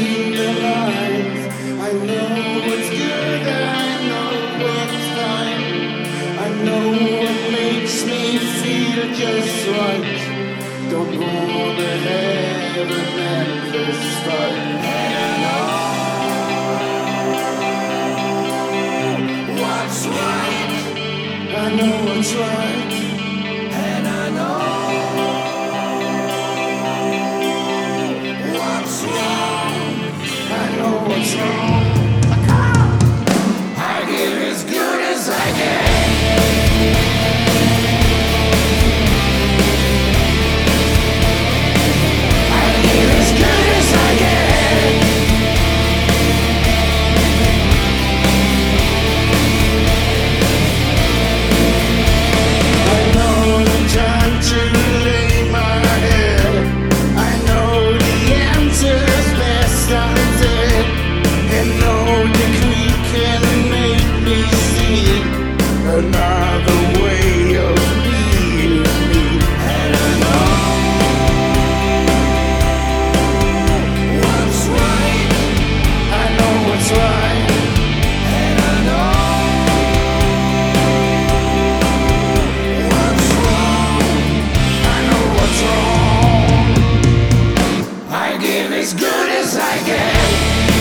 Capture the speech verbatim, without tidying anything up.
between the lines. I know what's good, I know what's fine. I know what makes me feel just right. Don't wanna have an endless fight. And I know what's right. I know what's right. And I know what's wrong. I know what's wrong. I give as good as I can. Another way of being me. And I know what's right. I know what's right. And I know what's wrong. I know what's wrong. I give as good as I can.